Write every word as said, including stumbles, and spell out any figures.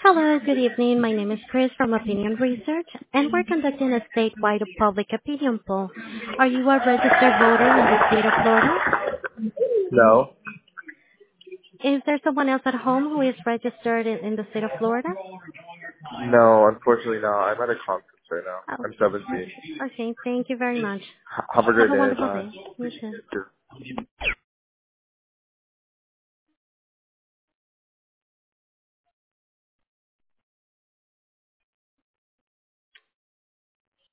Hello, good evening. My name is Chris from Opinion Research, and we're conducting a statewide public opinion poll. Are you a registered voter in the state of Florida? No. Is there someone else at home who is registered in, in the state of Florida? No, unfortunately not. I'm at a conference right now. Oh, I'm seventeen. okay, thank you very much. H- have a Have great a day. wonderful Bye. day. You too. You too.